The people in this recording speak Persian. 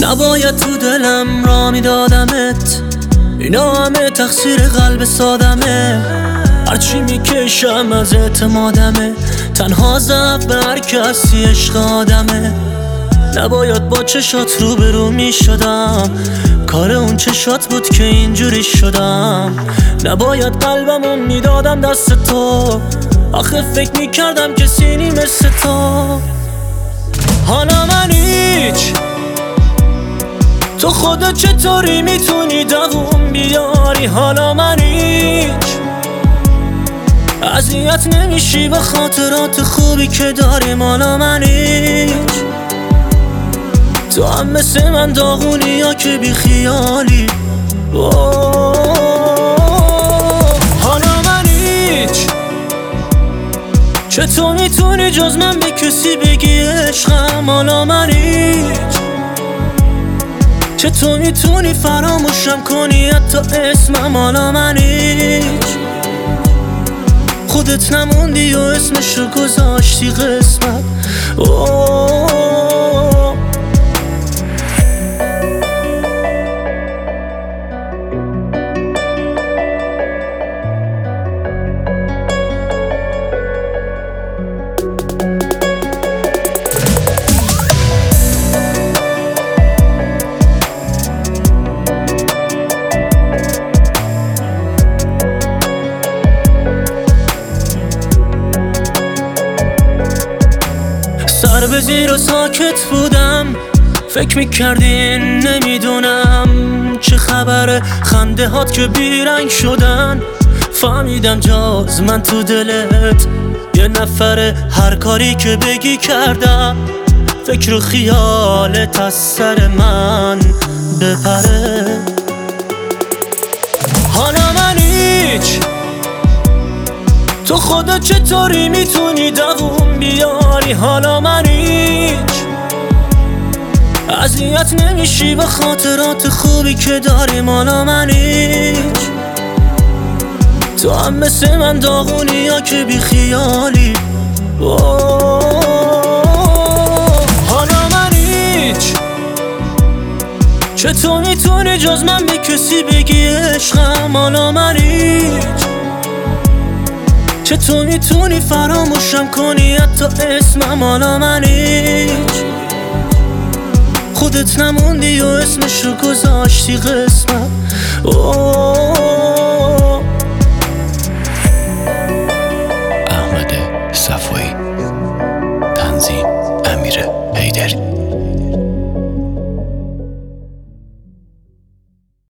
نباید تو دلم را میدادمت، اینا همه تقصیر قلب سادمه. هرچی میکشم از اعتمادمه، تنها ضعف به هر کسی عشق آدمه. نباید با چشات روبرو میشدم، کار اون چشات بود که اینجوری شدم. نباید قلبمو میدادم دست تو، آخه فکر میکردم کسی نی مثل تو. حالا من هیچ، تو خودت چطوری میتونی دووم بیاری؟ حالا من هیچ، اذیت نمیشی به خاطرات خوبی که داریم؟ حالا من هیچ، تو هم مثل من داغونی یا که بی خیالی؟ حالا من هیچ، چطور میتونی جز من به کسی بگی عشقم؟ حالا من هیچ، چطور میتونی فراموشم کنی حتی اسمم؟ حالا من هیچ، خودت نموندی و اسمشو گذاشتی قسمت. سر به زیر و ساکت بودم، فکر میکردین نمیدونم چه خبره. خنده هات که بیرنگ شدن، فهمیدم جاز من تو دلت یه نفره. هر کاری که بگی کردم، فکر و خیالت از سر من بپره. حالا من هیچ، تو خودت چطوری میتونی دووم بیاری؟ حالا من هیچ، اذیت نمیشی به خاطرات خوبی که داریم؟ حالا من هیچ، تو هم مثل من داغونی یا که بی خیالی؟ حالا من هیچ، چطور میتونی جز من به کسی بگی عشقم؟ حالا من هیچ، چطور میتونی فراموشم کنی حتی اسمم؟ حالا من هیچ، خودت نموندی و اسمشو گذاشتی قسمت. احمد صفایی، تنظیم امیر حیدری.